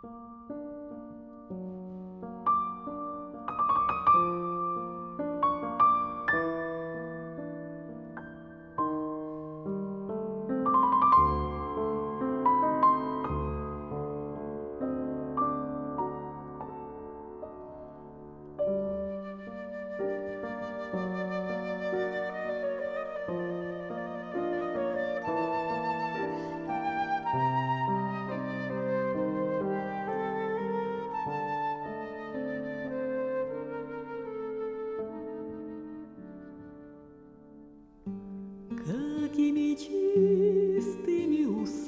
Какими чистыми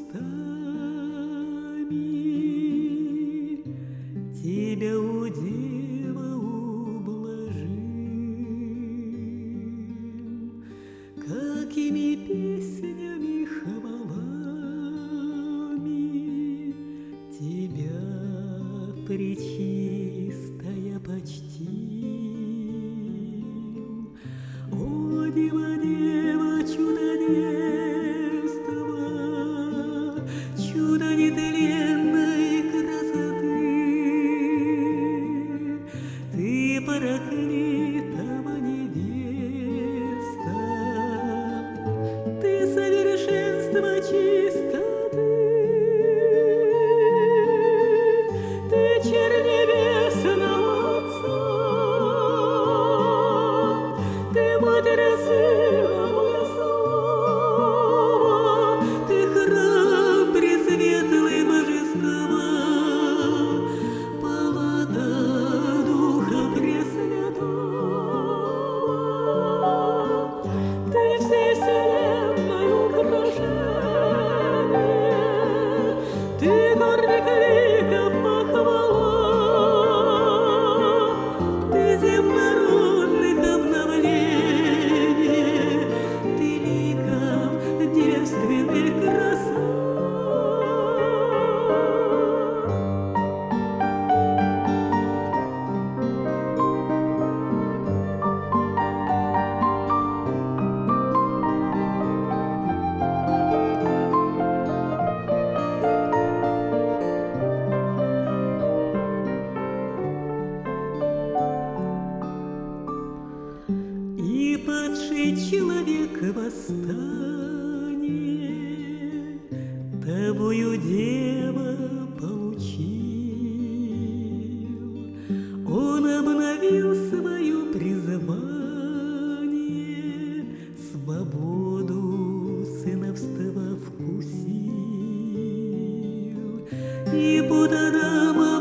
устами тебя у дева ублажим, какими песнями, хвалами тебя, пречистая, почтим. О, дева, дева, чудо девства, чудо нетленной красоты, ты проклятого невеста, ты совершенство чистоты, ты черь небесного Отца, ты Матерь Сына Богослова, ты храм пресветлый Божества, палата Духа Пресвятого, ты всей вселенной украшение, ты горник ликов похвала, ты земнородных обновлений, ты ликов девственных краса. И падший человек восстанет, тобою, дева, получил. Он обновил свое призвание, свободу сыновства вкусил, и под Адама